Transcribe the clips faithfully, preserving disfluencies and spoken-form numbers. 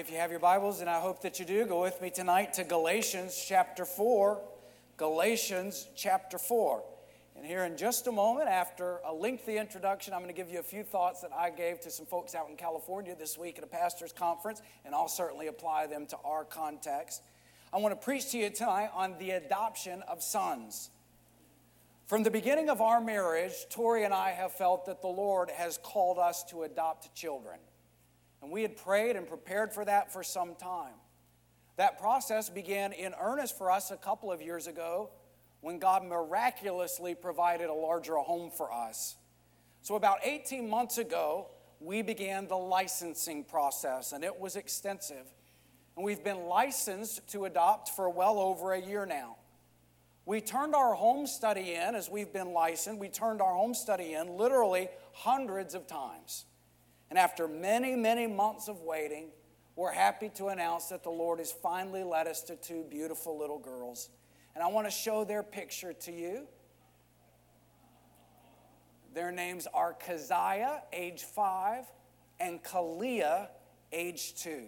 If you have your Bibles, and I hope that you do, go with me tonight to Galatians chapter four. Galatians chapter four. And here in just a moment, after a lengthy introduction, I'm going to give you a few thoughts that I gave to some folks out in California this week at a pastor's conference, and I'll certainly apply them to our context. I want to preach to you tonight on the adoption of sons. From the beginning of our marriage, Tori and I have felt that the Lord has called us to adopt children. And we had prayed and prepared for that for some time. That process began in earnest for us a couple of years ago when God miraculously provided a larger home for us. So about eighteen months ago, we began the licensing process, and it was extensive. And we've been licensed to adopt for well over a year now. We turned our home study in, as we've been licensed, we turned our home study in literally hundreds of times. And after many, many months of waiting, we're happy to announce that the Lord has finally led us to two beautiful little girls. And I want to show their picture to you. Their names are Keziah, age five, and Kalia, age two.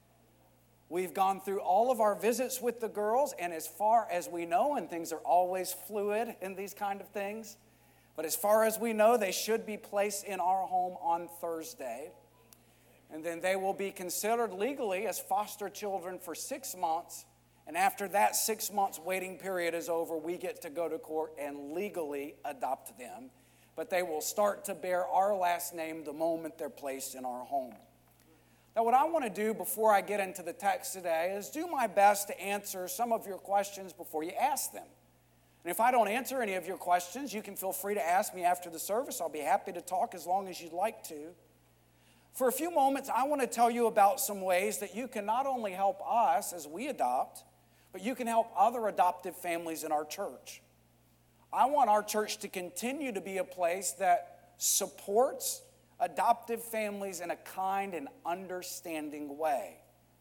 We've gone through all of our visits with the girls, and as far as we know, and things are always fluid in these kind of things, but as far as we know, they should be placed in our home on Thursday. And then they will be considered legally as foster children for six months. And after that six months waiting period is over, we get to go to court and legally adopt them. But they will start to bear our last name the moment they're placed in our home. Now, what I want to do before I get into the text today is do my best to answer some of your questions before you ask them. And if I don't answer any of your questions, you can feel free to ask me after the service. I'll be happy to talk as long as you'd like to. For a few moments, I want to tell you about some ways that you can not only help us as we adopt, but you can help other adoptive families in our church. I want our church to continue to be a place that supports adoptive families in a kind and understanding way.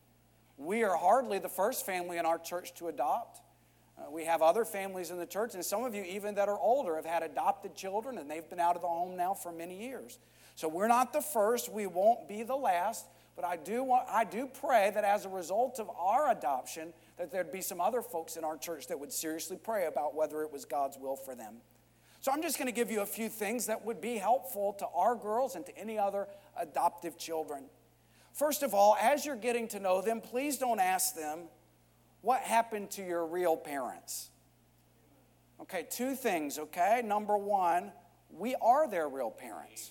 We are hardly the first family in our church to adopt. Uh, we have other families in the church, and some of you even that are older have had adopted children, and they've been out of the home now for many years. So we're not the first. We won't be the last. But I do want, I do pray that as a result of our adoption, that there'd be some other folks in our church that would seriously pray about whether it was God's will for them. So I'm just going to give you a few things that would be helpful to our girls and to any other adoptive children. First of all, as you're getting to know them, please don't ask them, what happened to your real parents? Okay, two things, okay? Number one, we are their real parents.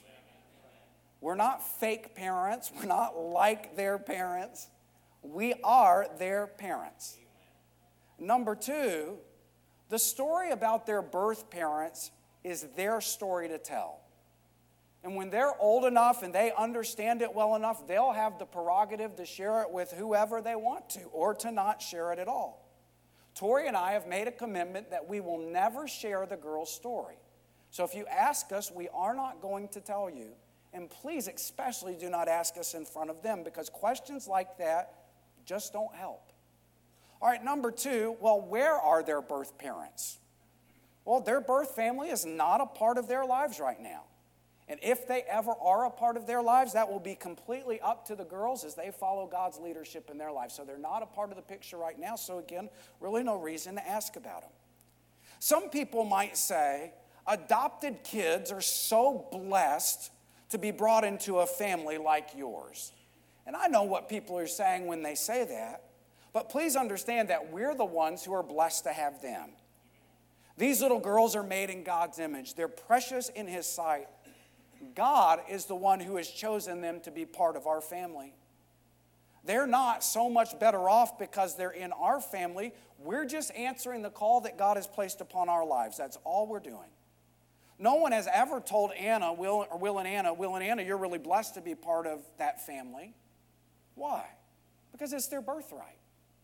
We're not fake parents. We're not like their parents. We are their parents. Number two, the story about their birth parents is their story to tell. And when they're old enough and they understand it well enough, they'll have the prerogative to share it with whoever they want to or to not share it at all. Tori and I have made a commitment that we will never share the girl's story. So if you ask us, we are not going to tell you. And please especially do not ask us in front of them because questions like that just don't help. All right, number two, well, where are their birth parents? Well, their birth family is not a part of their lives right now. And if they ever are a part of their lives, that will be completely up to the girls as they follow God's leadership in their life. So they're not a part of the picture right now. So again, really no reason to ask about them. Some people might say, adopted kids are so blessed to be brought into a family like yours. And I know what people are saying when they say that. But please understand that we're the ones who are blessed to have them. These little girls are made in God's image. They're precious in His sight. God is the one who has chosen them to be part of our family. They're not so much better off because they're in our family. We're just answering the call that God has placed upon our lives. That's all we're doing. No one has ever told Anna, Will, or Will and Anna, Will and Anna, you're really blessed to be part of that family. Why? Because it's their birthright.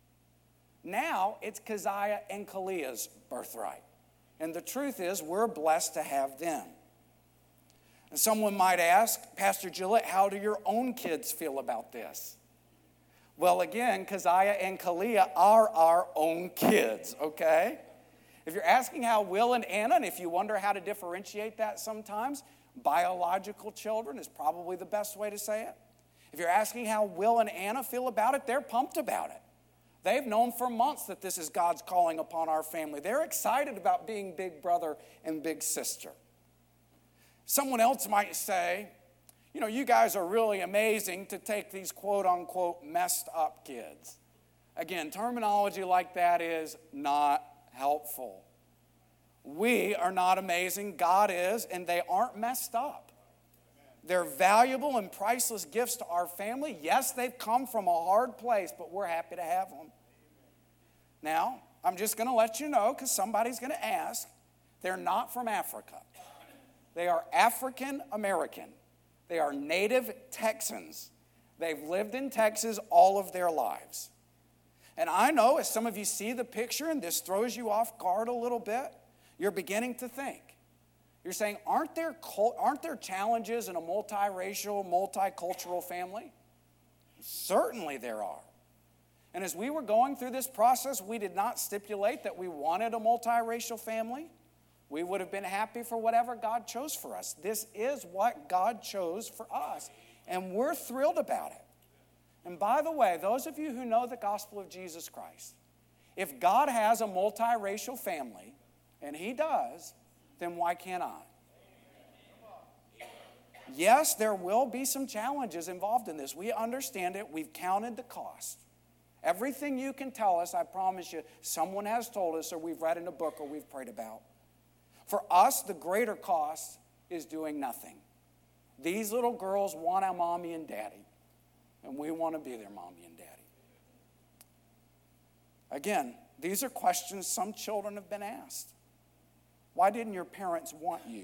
Now it's Keziah and Kalia's birthright. And the truth is, we're blessed to have them. And someone might ask, Pastor Gillett, how do your own kids feel about this? Well, again, Keziah and Kalia are our own kids, okay? If you're asking how Will and Anna, and if you wonder how to differentiate that sometimes, biological children is probably the best way to say it. If you're asking how Will and Anna feel about it, they're pumped about it. They've known for months that this is God's calling upon our family. They're excited about being big brother and big sister. Someone else might say, you know, you guys are really amazing to take these quote-unquote messed up kids. Again, terminology like that is not helpful. We are not amazing. God is, and they aren't messed up. They're valuable and priceless gifts to our family. Yes, they've come from a hard place, but we're happy to have them. Now, I'm just going to let you know, because somebody's going to ask, they're not from Africa. They are African American. They are native Texans. They've lived in Texas all of their lives. And I know as some of you see the picture and this throws you off guard a little bit, you're beginning to think. You're saying, aren't there, aren't there challenges in a multiracial, multicultural family? Certainly there are. And as we were going through this process, we did not stipulate that we wanted a multiracial family. We would have been happy for whatever God chose for us. This is what God chose for us, and we're thrilled about it. And by the way, those of you who know the gospel of Jesus Christ, if God has a multiracial family, and He does, then why can't I? Yes, there will be some challenges involved in this. We understand it. We've counted the cost. Everything you can tell us, I promise you, someone has told us, or we've read in a book, or we've prayed about. For us, the greater cost is doing nothing. These little girls want a mommy and daddy, and we want to be their mommy and daddy. Again, these are questions some children have been asked. Why didn't your parents want you?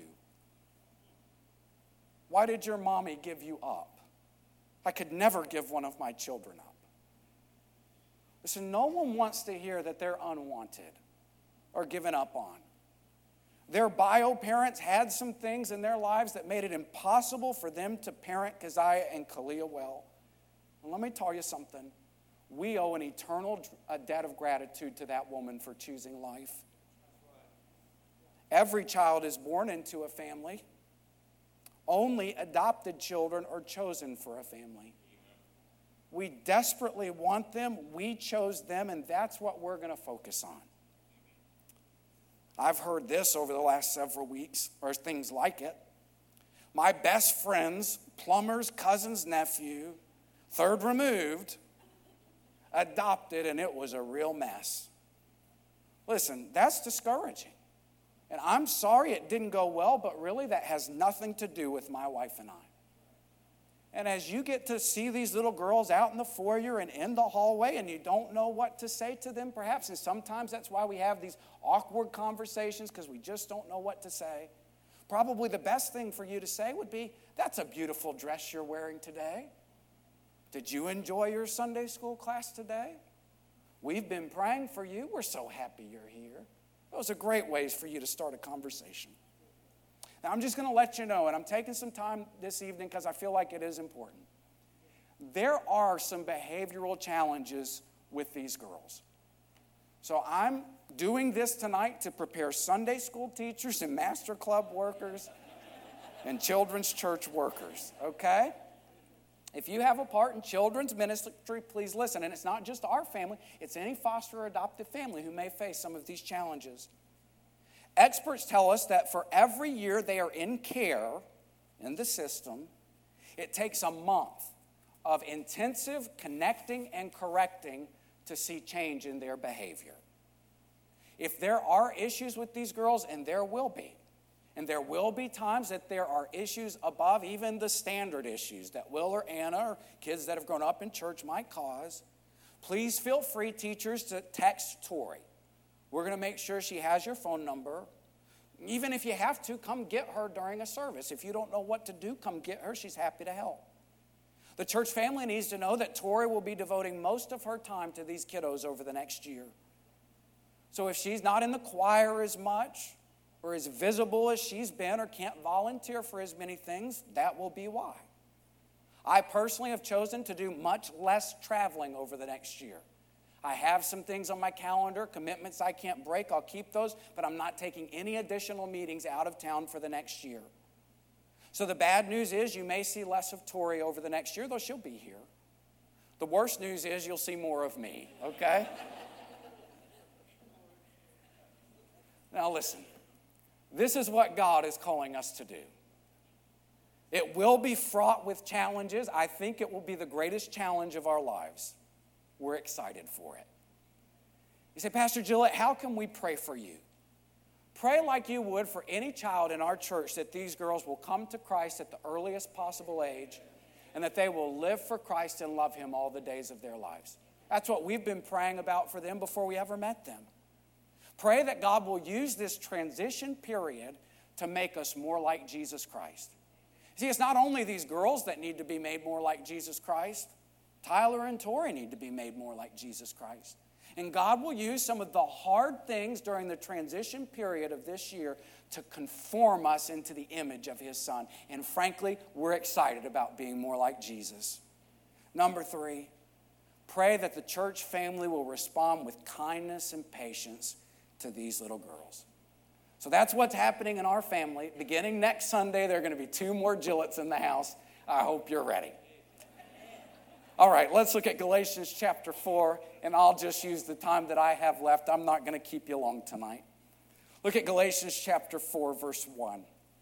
Why did your mommy give you up? I could never give one of my children up. Listen, no one wants to hear that they're unwanted or given up on. Their bio parents had some things in their lives that made it impossible for them to parent Keziah and Kalia well. And let me tell you something. We owe an eternal a debt of gratitude to that woman for choosing life. Every child is born into a family. Only adopted children are chosen for a family. We desperately want them. We chose them, and that's what we're going to focus on. I've heard this over the last several weeks, or things like it. My best friend's plumber's cousin's nephew, third removed, adopted, and it was a real mess. Listen, that's discouraging. And I'm sorry it didn't go well, but really that has nothing to do with my wife and I. And as you get to see these little girls out in the foyer and in the hallway, and you don't know what to say to them perhaps, and sometimes that's why we have these awkward conversations, because we just don't know what to say. Probably the best thing for you to say would be, that's a beautiful dress you're wearing today. Did you enjoy your Sunday school class today? We've been praying for you. We're so happy you're here. Those are great ways for you to start a conversation. Now, I'm just going to let you know, and I'm taking some time this evening because I feel like it is important. There are some behavioral challenges with these girls. So I'm doing this tonight to prepare Sunday school teachers and master club workers and children's church workers, okay? If you have a part in children's ministry, please listen. And it's not just our family, it's any foster or adoptive family who may face some of these challenges. Experts tell us that for every year they are in care in the system, it takes a month of intensive connecting and correcting to see change in their behavior. If there are issues with these girls, and there will be, and there will be times that there are issues above even the standard issues that Will or Anna or kids that have grown up in church might cause, please feel free, teachers, to text Tori. We're going to make sure she has your phone number. Even if you have to, come get her during a service. If you don't know what to do, come get her. She's happy to help. The church family needs to know that Tori will be devoting most of her time to these kiddos over the next year. So if she's not in the choir as much, or as visible as she's been, or can't volunteer for as many things, that will be why. I personally have chosen to do much less traveling over the next year. I have some things on my calendar, commitments I can't break. I'll keep those, but I'm not taking any additional meetings out of town for the next year. So the bad news is you may see less of Tori over the next year, though she'll be here. The worst news is you'll see more of me, okay? Now listen, this is what God is calling us to do. It will be fraught with challenges. I think it will be the greatest challenge of our lives. We're excited for it. You say, Pastor Gillett, how can we pray for you? Pray like you would for any child in our church that these girls will come to Christ at the earliest possible age and that they will live for Christ and love Him all the days of their lives. That's what we've been praying about for them before we ever met them. Pray that God will use this transition period to make us more like Jesus Christ. See, it's not only these girls that need to be made more like Jesus Christ. Tyler and Tori need to be made more like Jesus Christ. And God will use some of the hard things during the transition period of this year to conform us into the image of His Son. And frankly, we're excited about being more like Jesus. Number three, pray that the church family will respond with kindness and patience to these little girls. So that's what's happening in our family. Beginning next Sunday, there are going to be two more Gilletts in the house. I hope you're ready. All right, let's look at Galatians chapter four, and I'll just use the time that I have left. I'm not going to keep you long tonight. Look at Galatians chapter four, verse one.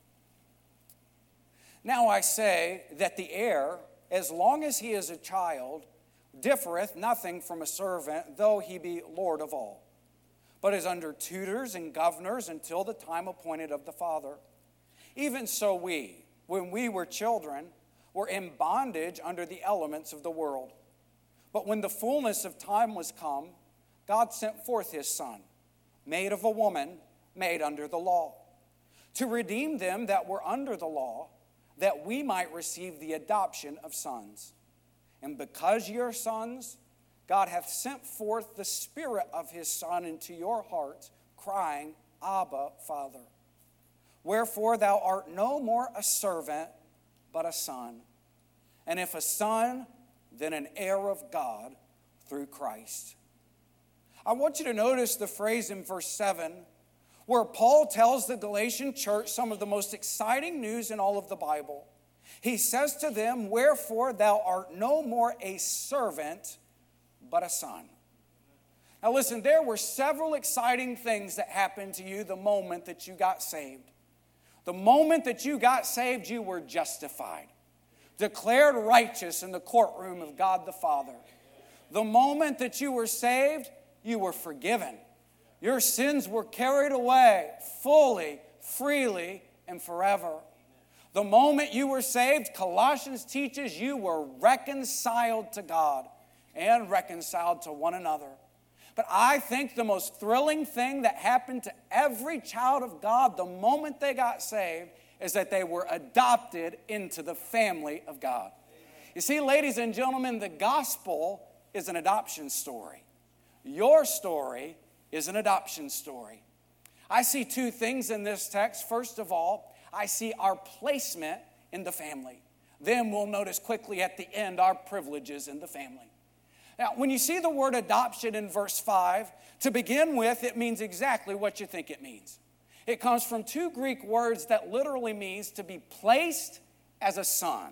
Now I say that the heir, as long as he is a child, differeth nothing from a servant, though he be Lord of all, but is under tutors and governors until the time appointed of the Father. Even so we, when we were children, were in bondage under the elements of the world. But when the fullness of time was come, God sent forth His Son, made of a woman, made under the law, to redeem them that were under the law, that we might receive the adoption of sons. And because ye are sons, God hath sent forth the Spirit of His Son into your hearts, crying, Abba, Father. Wherefore thou art no more a servant, but a son. And if a son, then an heir of God through Christ. I want you to notice the phrase in verse seven where Paul tells the Galatian church some of the most exciting news in all of the Bible. He says to them, wherefore thou art no more a servant, but a son. Now listen, there were several exciting things that happened to you the moment that you got saved. The moment that you got saved, you were justified, declared righteous in the courtroom of God the Father. The moment that you were saved, you were forgiven. Your sins were carried away fully, freely, and forever. The moment you were saved, Colossians teaches you were reconciled to God and reconciled to one another. But I think the most thrilling thing that happened to every child of God the moment they got saved is that they were adopted into the family of God. You see, ladies and gentlemen, the gospel is an adoption story. Your story is an adoption story. I see two things in this text. First of all, I see our placement in the family. Then we'll notice quickly at the end our privileges in the family. Now, when you see the word adoption in verse five, to begin with, it means exactly what you think it means. It comes from two Greek words that literally means to be placed as a son.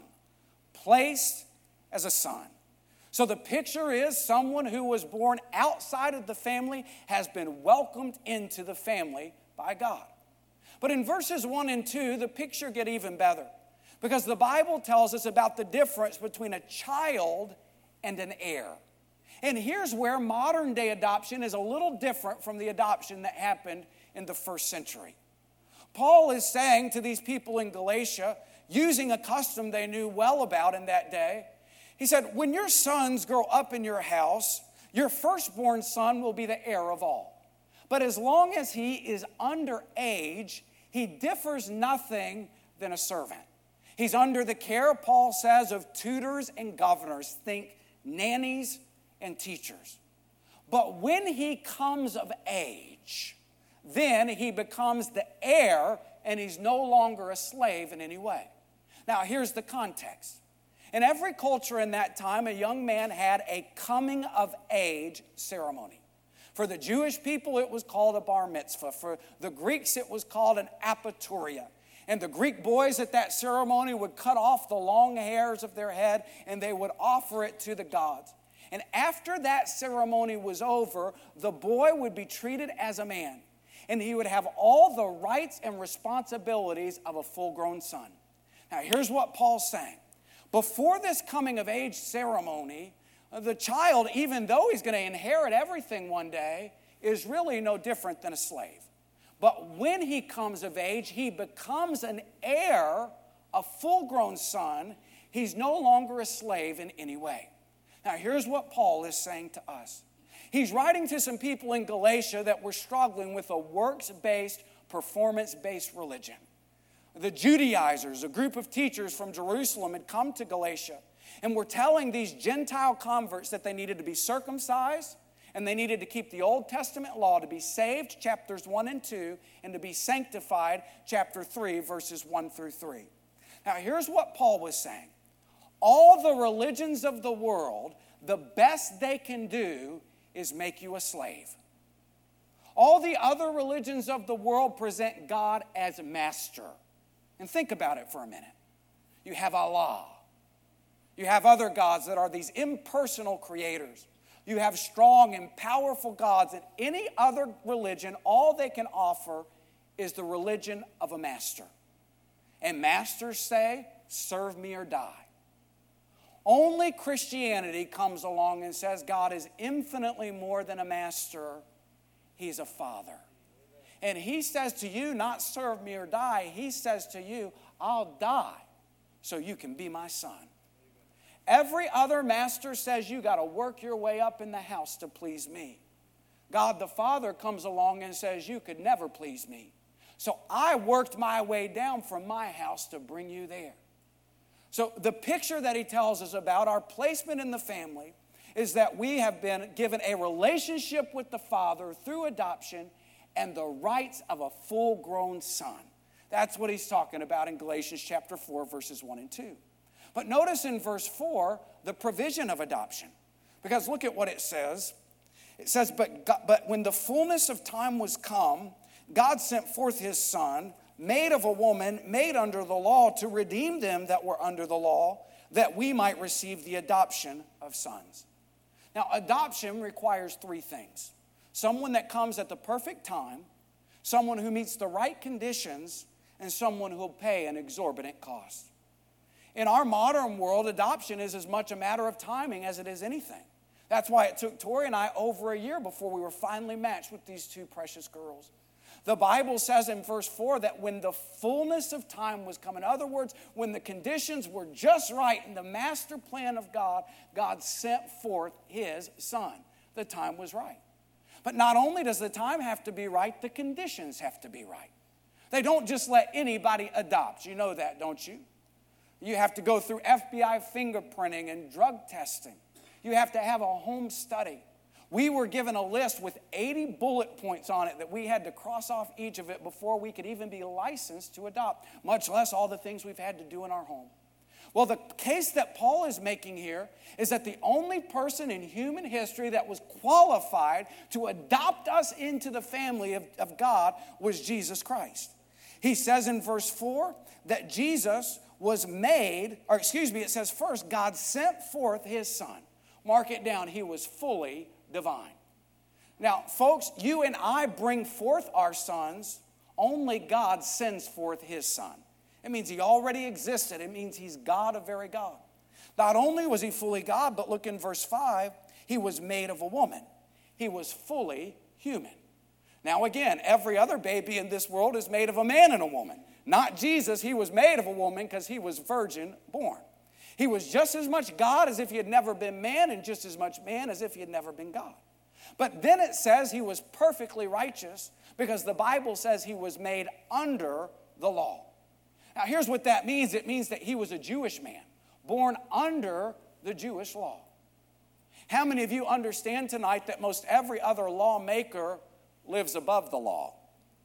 Placed as a son. So the picture is someone who was born outside of the family has been welcomed into the family by God. But in verses one and two, the picture gets even better, because the Bible tells us about the difference between a child and an heir. And here's where modern day adoption is a little different from the adoption that happened in the first century. Paul is saying to these people in Galatia, using a custom they knew well about in that day, he said, when your sons grow up in your house, your firstborn son will be the heir of all. But as long as he is under age, he differs nothing than a servant. He's under the care, Paul says, of tutors and governors. Think nannies and teachers. But when he comes of age, then he becomes the heir, and he's no longer a slave in any way. Now, here's the context. In every culture in that time, a young man had a coming of age ceremony. For the Jewish people, it was called a bar mitzvah. For the Greeks, it was called an apaturia. And the Greek boys at that ceremony would cut off the long hairs of their head and they would offer it to the gods. And after that ceremony was over, the boy would be treated as a man. And he would have all the rights and responsibilities of a full-grown son. Now, here's what Paul's saying. Before this coming of age ceremony, the child, even though he's going to inherit everything one day, is really no different than a slave. But when he comes of age, he becomes an heir, a full-grown son. He's no longer a slave in any way. Now, here's what Paul is saying to us. He's writing to some people in Galatia that were struggling with a works-based, performance-based religion. The Judaizers, a group of teachers from Jerusalem, had come to Galatia and were telling these Gentile converts that they needed to be circumcised and they needed to keep the Old Testament law to be saved, chapters one and two, and to be sanctified, chapter three, verses one through three. Now, here's what Paul was saying. All the religions of the world, the best they can do is make you a slave. All the other religions of the world present God as master. And think about it for a minute. You have Allah. You have other gods that are these impersonal creators. You have strong and powerful gods. And any other religion, all they can offer is the religion of a master. And masters say, serve me or die. Only Christianity comes along and says God is infinitely more than a master. He's a father. And he says to you, not serve me or die. He says to you, I'll die so you can be my son. Every other master says you got to work your way up in the house to please me. God the Father comes along and says you could never please me. So I worked my way down from my house to bring you there. So the picture that he tells us about our placement in the family is that we have been given a relationship with the Father through adoption and the rights of a full-grown son. That's what he's talking about in Galatians chapter four, verses one and two. But notice in verse four, the provision of adoption. Because look at what it says. It says, but, God, but when the fullness of time was come, God sent forth his son, made of a woman, made under the law, to redeem them that were under the law, that we might receive the adoption of sons. Now, adoption requires three things. Someone that comes at the perfect time, someone who meets the right conditions, and someone who will pay an exorbitant cost. In our modern world, adoption is as much a matter of timing as it is anything. That's why it took Tori and I over a year before we were finally matched with these two precious girls. The Bible says in verse four that when the fullness of time was come, in other words, when the conditions were just right in the master plan of God, God sent forth his son. The time was right. But not only does the time have to be right, the conditions have to be right. They don't just let anybody adopt. You know that, don't you? You have to go through F B I fingerprinting and drug testing. You have to have a home study. We were given a list with eighty bullet points on it that we had to cross off each of it before we could even be licensed to adopt, much less all the things we've had to do in our home. Well, the case that Paul is making here is that the only person in human history that was qualified to adopt us into the family of, of God was Jesus Christ. He says in verse four that Jesus was made, or excuse me, it says first, God sent forth his son. Mark it down, he was fully divine. Now, folks, you and I bring forth our sons. Only God sends forth his son. It means he already existed. It means he's God of very God. Not only was he fully God, but look in verse five, he was made of a woman. He was fully human. Now again, every other baby in this world is made of a man and a woman. Not Jesus, he was made of a woman because he was virgin born. He was just as much God as if he had never been man, and just as much man as if he had never been God. But then it says he was perfectly righteous because the Bible says he was made under the law. Now here's what that means. It means that he was a Jewish man, born under the Jewish law. How many of you understand tonight that most every other lawmaker lives above the law?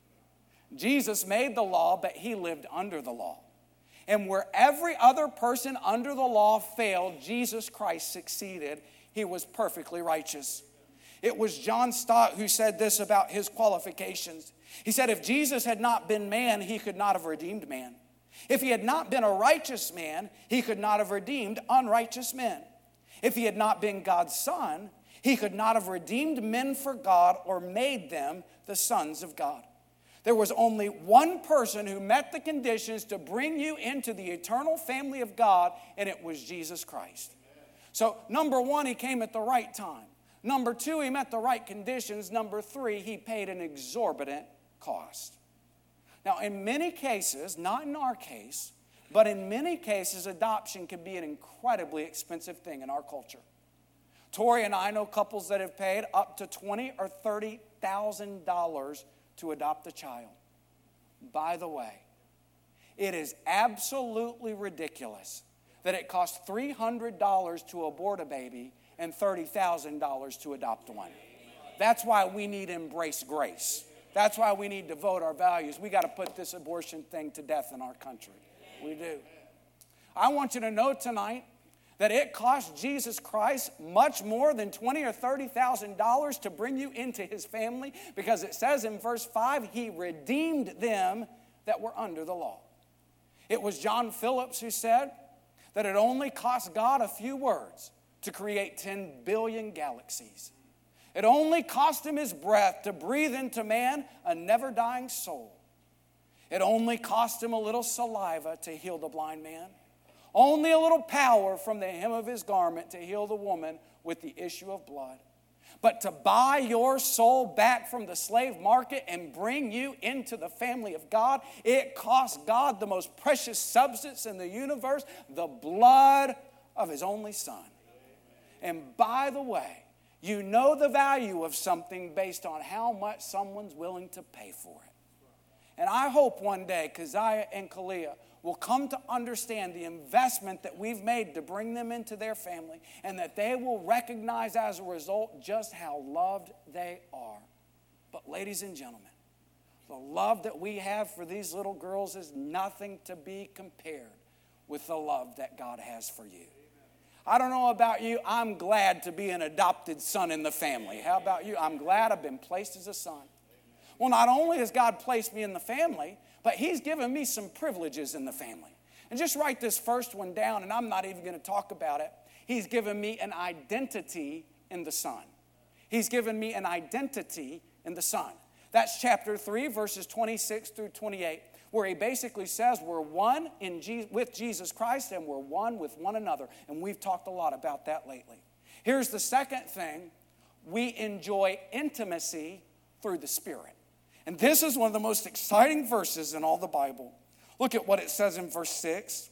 Jesus made the law, but he lived under the law. And where every other person under the law failed, Jesus Christ succeeded. He was perfectly righteous. It was John Stott who said this about his qualifications. He said, if Jesus had not been man, he could not have redeemed man. If he had not been a righteous man, he could not have redeemed unrighteous men. If he had not been God's son, he could not have redeemed men for God or made them the sons of God. There was only one person who met the conditions to bring you into the eternal family of God, and it was Jesus Christ. So, number one, he came at the right time. Number two, he met the right conditions. Number three, he paid an exorbitant cost. Now, in many cases, not in our case, but in many cases, adoption can be an incredibly expensive thing in our culture. Tori and I know couples that have paid up to twenty thousand dollars or thirty thousand dollars to adopt a child. By the way, it is absolutely ridiculous that it costs three hundred dollars to abort a baby and thirty thousand dollars to adopt one. That's why we need Embrace Grace. That's why we need to vote our values. We got to put this abortion thing to death in our country. We do. I want you to know tonight that it cost Jesus Christ much more than twenty thousand dollars or thirty thousand dollars to bring you into his family, because it says in verse five, he redeemed them that were under the law. It was John Phillips who said that it only cost God a few words to create ten billion galaxies. It only cost him his breath to breathe into man a never-dying soul. It only cost him a little saliva to heal the blind man. Only a little power from the hem of his garment to heal the woman with the issue of blood. But to buy your soul back from the slave market and bring you into the family of God, it cost God the most precious substance in the universe, the blood of his only son. And by the way, you know the value of something based on how much someone's willing to pay for it. And I hope one day Keziah and Kalia will come to understand the investment that we've made to bring them into their family, and that they will recognize as a result just how loved they are. But ladies and gentlemen, the love that we have for these little girls is nothing to be compared with the love that God has for you. I don't know about you, I'm glad to be an adopted son in the family. How about you? I'm glad I've been placed as a son. Well, not only has God placed me in the family, but he's given me some privileges in the family. And just write this first one down, and I'm not even going to talk about it. He's given me an identity in the Son. He's given me an identity in the Son. That's chapter three, verses twenty-six through twenty-eight, where he basically says we're one in Je- with Jesus Christ, and we're one with one another. And we've talked a lot about that lately. Here's the second thing. We enjoy intimacy through the Spirit. And this is one of the most exciting verses in all the Bible. Look at what it says in verse six.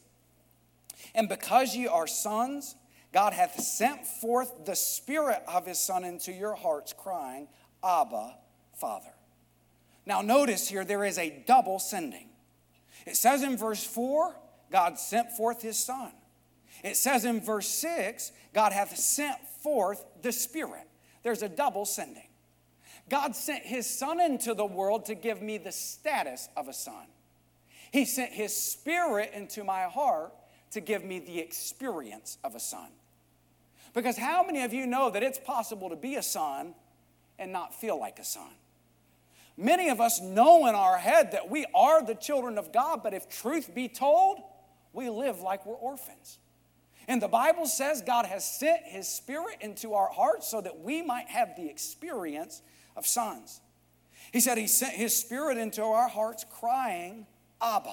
And because ye are sons, God hath sent forth the Spirit of his Son into your hearts, crying, Abba, Father. Now notice here there is a double sending. It says in verse four, God sent forth his Son. It says in verse six, God hath sent forth the Spirit. There's a double sending. God sent his Son into the world to give me the status of a son. He sent his Spirit into my heart to give me the experience of a son. Because how many of you know that it's possible to be a son and not feel like a son? Many of us know in our head that we are the children of God, but if truth be told, we live like we're orphans. And the Bible says God has sent his Spirit into our hearts so that we might have the experience of sons. He said he sent his Spirit into our hearts crying, Abba.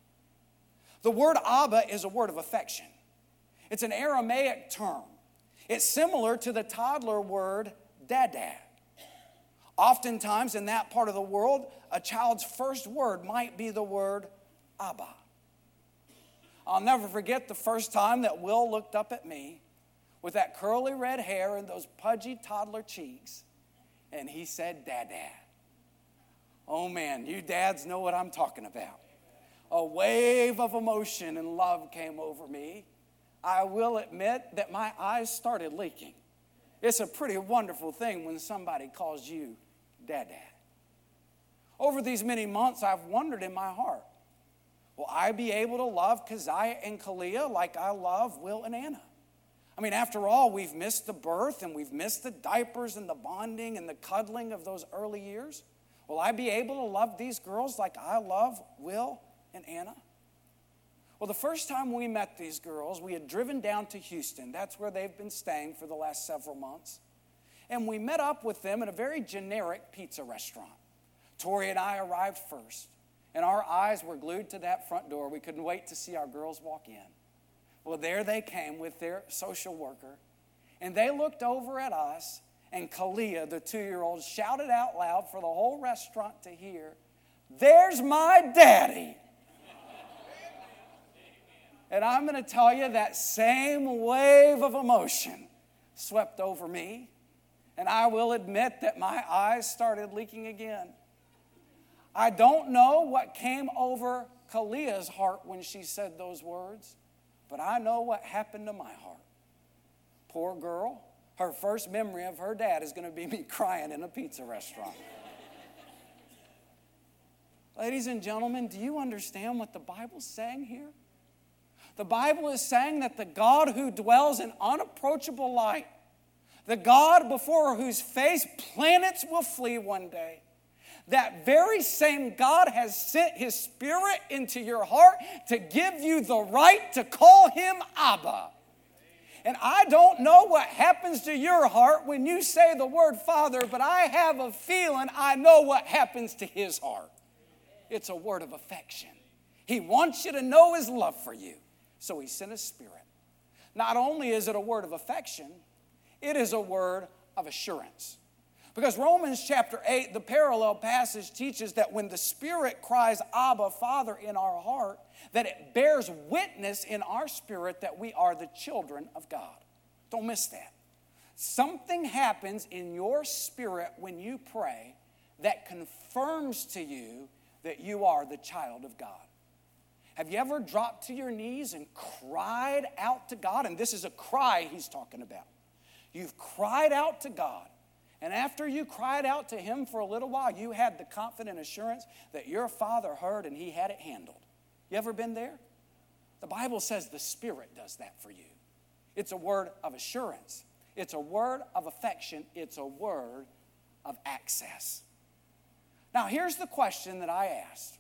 The word Abba is a word of affection. It's an Aramaic term. It's similar to the toddler word dada. Oftentimes in that part of the world, a child's first word might be the word Abba. I'll never forget the first time that Will looked up at me with that curly red hair and those pudgy toddler cheeks, and he said, Dada. Oh man, you dads know what I'm talking about. A wave of emotion and love came over me. I will admit that my eyes started leaking. It's a pretty wonderful thing when somebody calls you Dada. Over these many months, I've wondered in my heart, will I be able to love Keziah and Kalia like I love Will and Anna? I mean, after all, we've missed the birth and we've missed the diapers and the bonding and the cuddling of those early years. Will I be able to love these girls like I love Will and Anna? Well, the first time we met these girls, we had driven down to Houston. That's where they've been staying for the last several months. And we met up with them at a very generic pizza restaurant. Tori and I arrived first, and our eyes were glued to that front door. We couldn't wait to see our girls walk in. Well, there they came with their social worker, and they looked over at us, and Kalia, the two-year-old, shouted out loud for the whole restaurant to hear, "There's my daddy." And I'm going to tell you, that same wave of emotion swept over me, and I will admit that my eyes started leaking again. I don't know what came over Kalia's heart when she said those words, but I know what happened to my heart. Poor girl, her first memory of her dad is going to be me crying in a pizza restaurant. Ladies and gentlemen, do you understand what the Bible's saying here? The Bible is saying that the God who dwells in unapproachable light, the God before whose face planets will flee one day, that very same God has sent His Spirit into your heart to give you the right to call Him Abba. And I don't know what happens to your heart when you say the word Father, but I have a feeling I know what happens to His heart. It's a word of affection. He wants you to know His love for you, so He sent His Spirit. Not only is it a word of affection, it is a word of assurance. Because Romans chapter eight, the parallel passage, teaches that when the Spirit cries, Abba, Father, in our heart, that it bears witness in our spirit that we are the children of God. Don't miss that. Something happens in your spirit when you pray that confirms to you that you are the child of God. Have you ever dropped to your knees and cried out to God? And this is a cry he's talking about. You've cried out to God. And after you cried out to Him for a little while, you had the confident assurance that your Father heard and He had it handled. You ever been there? The Bible says the Spirit does that for you. It's a word of assurance. It's a word of affection. It's a word of access. Now, here's the question that I asked.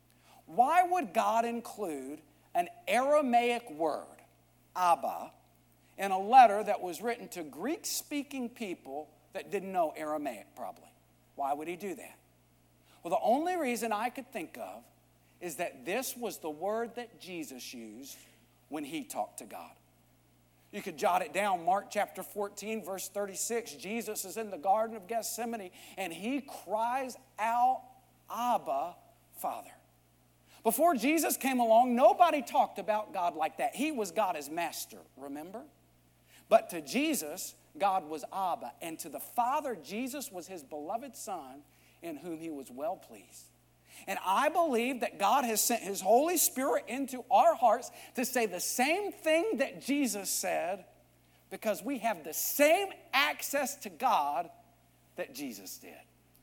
Why would God include an Aramaic word, Abba, in a letter that was written to Greek-speaking people that didn't know Aramaic probably? Why would He do that? Well, the only reason I could think of is that this was the word that Jesus used when He talked to God. You could jot it down. Mark chapter fourteen, verse thirty-six. Jesus is in the Garden of Gethsemane, and He cries out, Abba, Father. Before Jesus came along, nobody talked about God like that. He was God as master, remember? But to Jesus, God was Abba. And to the Father, Jesus was His beloved Son in whom He was well pleased. And I believe that God has sent His Holy Spirit into our hearts to say the same thing that Jesus said, because we have the same access to God that Jesus did.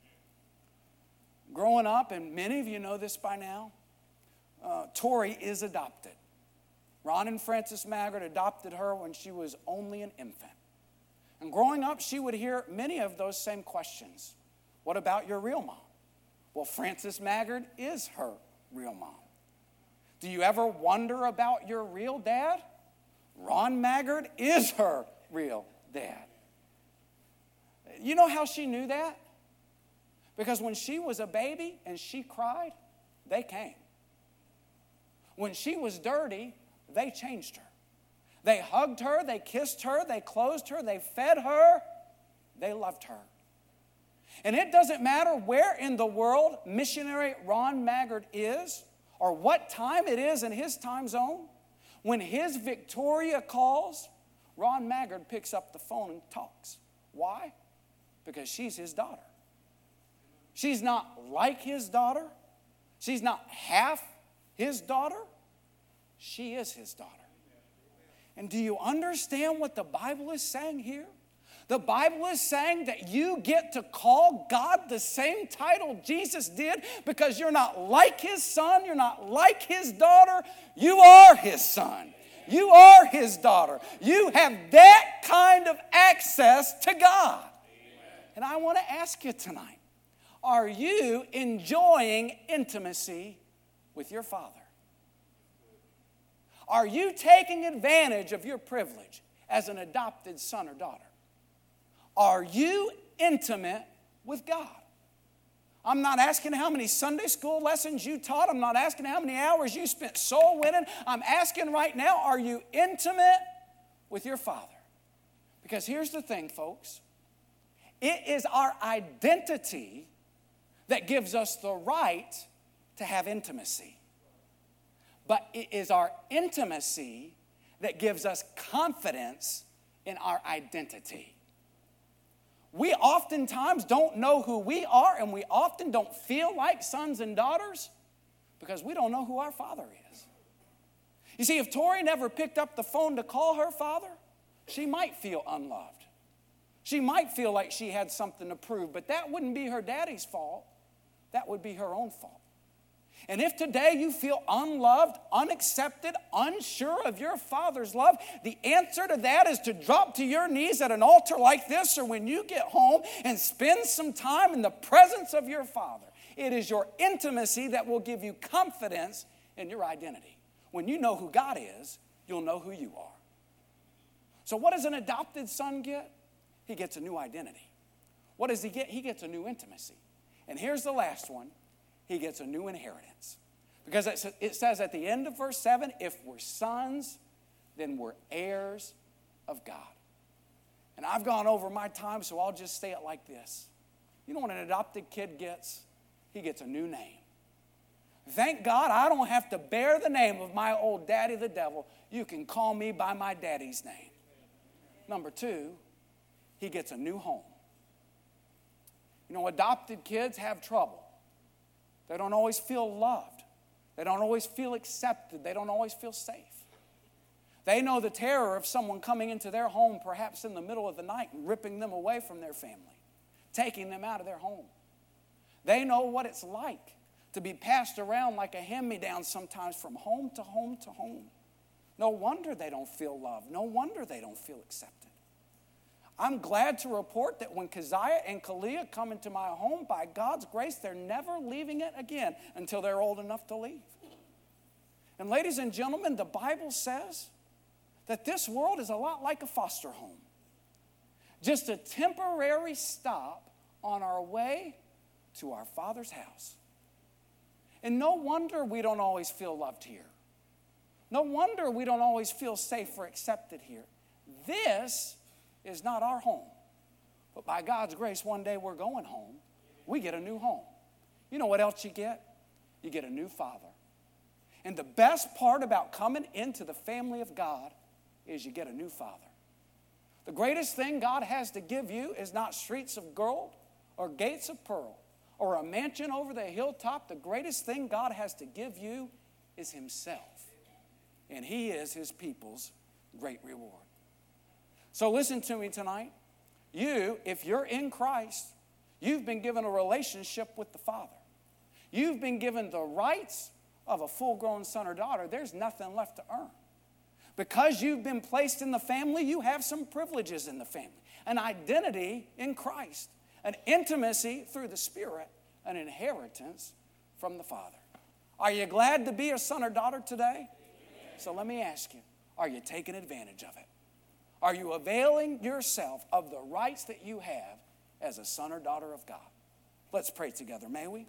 Growing up, and many of you know this by now, uh, Tori is adopted. Ron and Frances Maggard adopted her when she was only an infant. And growing up, she would hear many of those same questions. What about your real mom? Well, Frances Maggard is her real mom. Do you ever wonder about your real dad? Ron Maggard is her real dad. You know how she knew that? Because when she was a baby and she cried, they came. When she was dirty, they changed her. They hugged her, they kissed her, they clothed her, they fed her, they loved her. And it doesn't matter where in the world missionary Ron Maggard is or what time it is in his time zone, when his Victoria calls, Ron Maggard picks up the phone and talks. Why? Because she's his daughter. She's not like his daughter. She's not half his daughter. She is his daughter. And do you understand what the Bible is saying here? The Bible is saying that you get to call God the same title Jesus did because you're not like His son, you're not like His daughter, you are His son. You are His daughter. You have that kind of access to God. And I want to ask you tonight, are you enjoying intimacy with your Father? Are you taking advantage of your privilege as an adopted son or daughter? Are you intimate with God? I'm not asking how many Sunday school lessons you taught. I'm not asking how many hours you spent soul winning. I'm asking right now, are you intimate with your Father? Because here's the thing, folks. It is our identity that gives us the right to have intimacy. But it is our intimacy that gives us confidence in our identity. We oftentimes don't know who we are, and we often don't feel like sons and daughters because we don't know who our Father is. You see, if Tori never picked up the phone to call her father, she might feel unloved. She might feel like she had something to prove, but that wouldn't be her daddy's fault. That would be her own fault. And if today you feel unloved, unaccepted, unsure of your Father's love, the answer to that is to drop to your knees at an altar like this, or when you get home, and spend some time in the presence of your Father. It is your intimacy that will give you confidence in your identity. When you know who God is, you'll know who you are. So what does an adopted son get? He gets a new identity. What does he get? He gets a new intimacy. And here's the last one. He gets a new inheritance. Because it says at the end of verse seven, if we're sons, then we're heirs of God. And I've gone over my time, so I'll just say it like this. You know what an adopted kid gets? He gets a new name. Thank God I don't have to bear the name of my old daddy, the devil. You can call me by my daddy's name. Number two, he gets a new home. You know, adopted kids have trouble. They don't always feel loved. They don't always feel accepted. They don't always feel safe. They know the terror of someone coming into their home, perhaps in the middle of the night, and ripping them away from their family, taking them out of their home. They know what it's like to be passed around like a hand-me-down sometimes from home to home to home. No wonder they don't feel loved. No wonder they don't feel accepted. I'm glad to report that when Keziah and Kalia come into my home, by God's grace, they're never leaving it again until they're old enough to leave. And ladies and gentlemen, the Bible says that this world is a lot like a foster home. Just a temporary stop on our way to our Father's house. And no wonder we don't always feel loved here. No wonder we don't always feel safe or accepted here. This is not our home. But by God's grace, one day we're going home. We get a new home. You know what else you get? You get a new father. And the best part about coming into the family of God is you get a new father. The greatest thing God has to give you is not streets of gold or gates of pearl or a mansion over the hilltop. The greatest thing God has to give you is Himself. And He is His people's great reward. So listen to me tonight. You, if you're in Christ, you've been given a relationship with the Father. You've been given the rights of a full-grown son or daughter. There's nothing left to earn. Because you've been placed in the family, you have some privileges in the family. An identity in Christ. An intimacy through the Spirit. An inheritance from the Father. Are you glad to be a son or daughter today? So let me ask you, are you taking advantage of it? Are you availing yourself of the rights that you have as a son or daughter of God? Let's pray together, may we?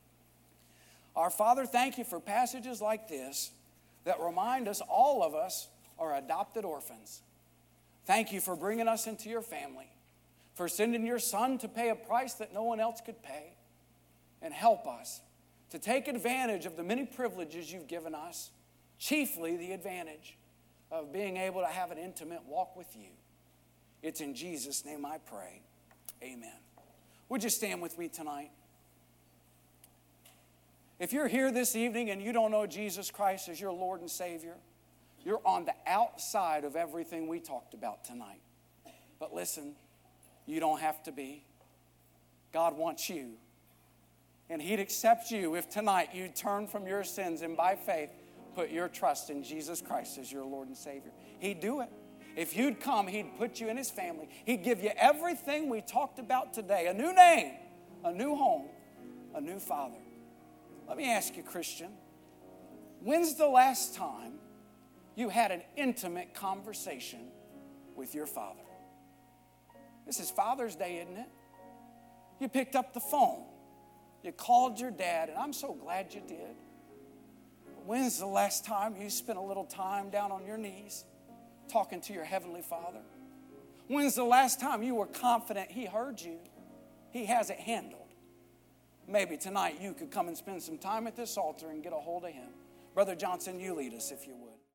Our Father, thank you for passages like this that remind us all of us are adopted orphans. Thank you for bringing us into your family, for sending your Son to pay a price that no one else could pay, and help us to take advantage of the many privileges you've given us, chiefly the advantage of being able to have an intimate walk with you. It's in Jesus' name I pray. Amen. Would you stand with me tonight? If you're here this evening and you don't know Jesus Christ as your Lord and Savior, you're on the outside of everything we talked about tonight. But listen, you don't have to be. God wants you. And He'd accept you if tonight you turn from your sins and by faith put your trust in Jesus Christ as your Lord and Savior. He'd do it. If you'd come, He'd put you in His family. He'd give you everything we talked about today. A new name, a new home, a new father. Let me ask you, Christian, when's the last time you had an intimate conversation with your Father? This is Father's Day, isn't it? You picked up the phone. You called your dad, and I'm so glad you did. But when's the last time you spent a little time down on your knees talking to your Heavenly Father? When's the last time you were confident He heard you? He has it handled. Maybe tonight you could come and spend some time at this altar and get a hold of Him. Brother Johnson, you lead us if you would.